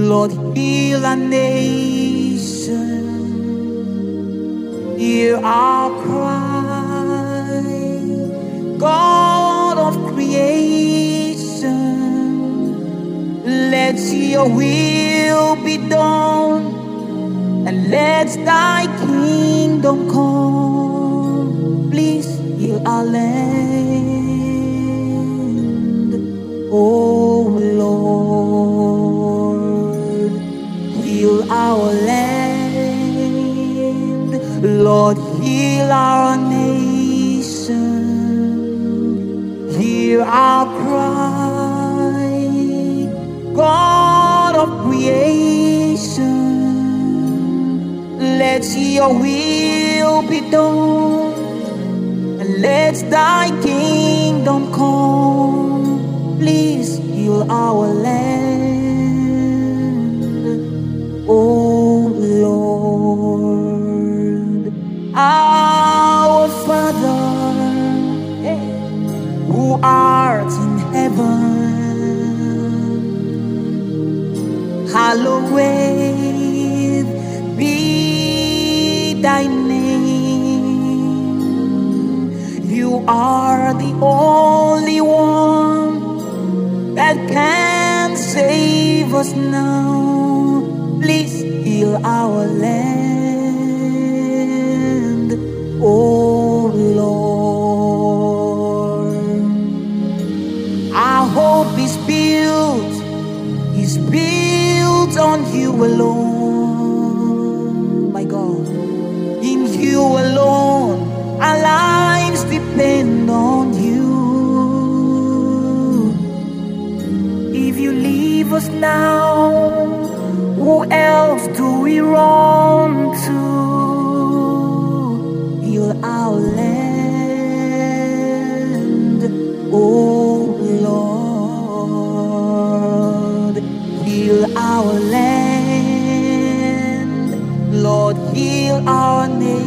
Lord, heal our nation. Hear our cry, God of creation. Let your will be done, and let thy kingdom come. Please heal our land, oh Lord. Heal our land, Lord, heal our nation. Hear our cry, God of creation. Let your will be done, and let thy kingdom come. Please heal our land, oh Lord. Our Father, who art in heaven, hallowed be thy name. You are the only one that can save us now. Please heal our land, oh Lord. Our hope is built on you alone, my God. In you alone, our lives depend on you. If you leave us now, who else do we run to? Heal our land, oh Lord. Heal our land, Lord, heal our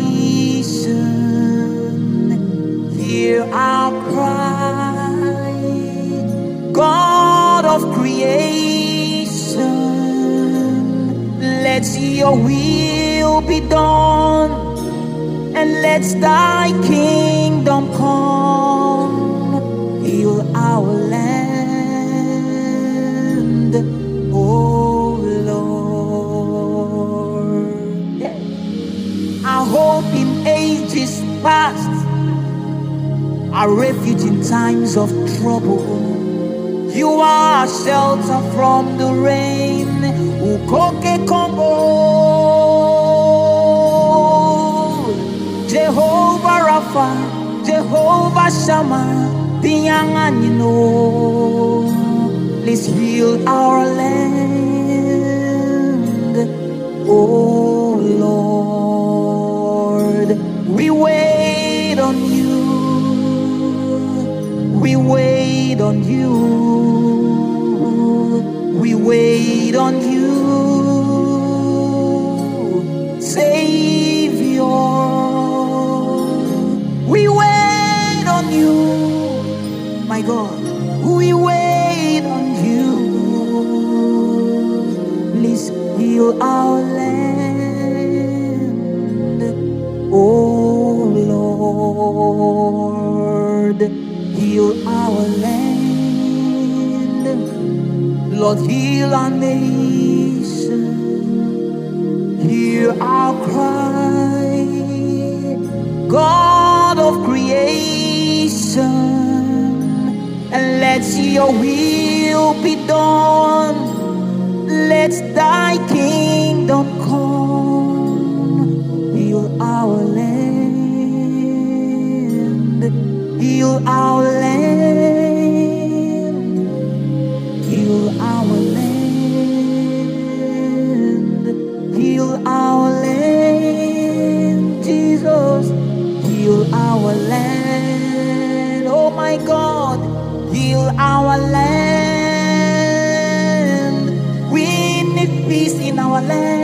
nation. Hear our cry, God of creation. Let your will be done, and let thy kingdom come. Heal our land, oh Lord. Our hope in ages past, our refuge in times of trouble. You are a shelter from the rain. Ukoke Kongo, Jehovah Rapha, Jehovah Shammah, Biyanganino. Please heal our land, oh Lord. We wait on you, we wait on you, we wait on you, Savior. We wait on you, my God. We wait on you. Please heal our land, oh Lord. Heal our land, Lord, heal our nation. Hear our cry, God of creation. And let your will be done, let thy kingdom come. Heal our land, heal our land, heal our land, heal our land, Jesus, heal our land, oh my God. Heal our land. We need peace in our land.